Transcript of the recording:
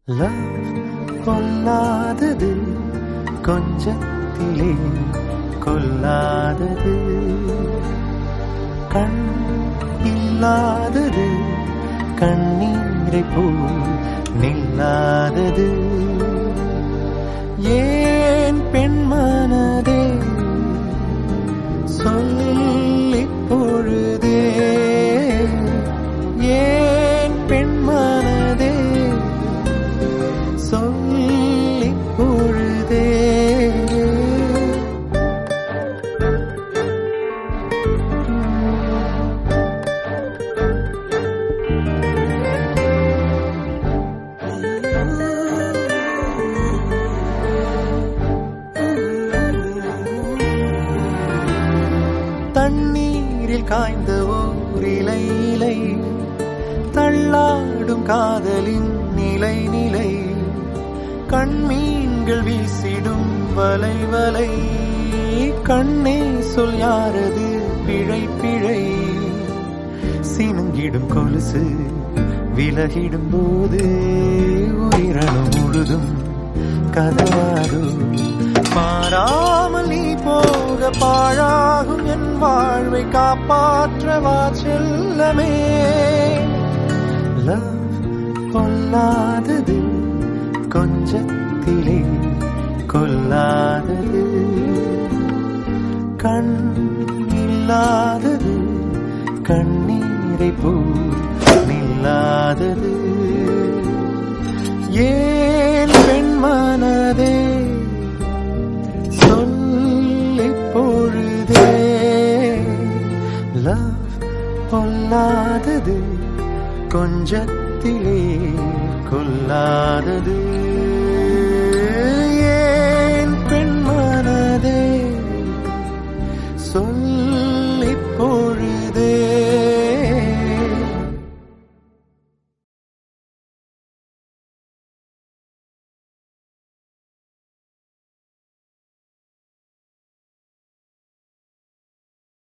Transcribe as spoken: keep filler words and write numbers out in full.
Love பொல்லாதது, கொஞ்சத்திலே கொல்லாதது, கண் இல்லாதது, கண்ணீரை போல் நில்லாதது. ஏன் பெண்மனதே சொல்லிப் பொழுதே, ஏன் பெண்மனதே சொல்லிப் பொழுதே. தண்ணீரில் காய்ந்த ஓர் இலை இலை, தள்ளாடும் காதலின் நிலை நிலை, கண்மீன்கள் வீசிடும் வலை வலை, கண்ணே சொல் யாரது பிழை பிழை. சினுங்கிடும் கொலுசு விலகிடும் போது உயிரணு முழுதும் கதவாடும். மாறாமல் நீ போக பாழாகும் என் வாழ்வை காப்பாற்றவா செல்லமே. லவ் பொல்லாதது, கொஞ்சத்திலே கொல்லாதது, கண் இல்லாதது, கண்ணீரை போல் நில்லாதது. ஏன் பெண்மனதே சொல்லிப் பொழுதே. லவ் பொல்லாதது, கொஞ்சத்திலே கொல்லாதது. ஏன் பெண்மனதே சொல்லிப் பொழுதே.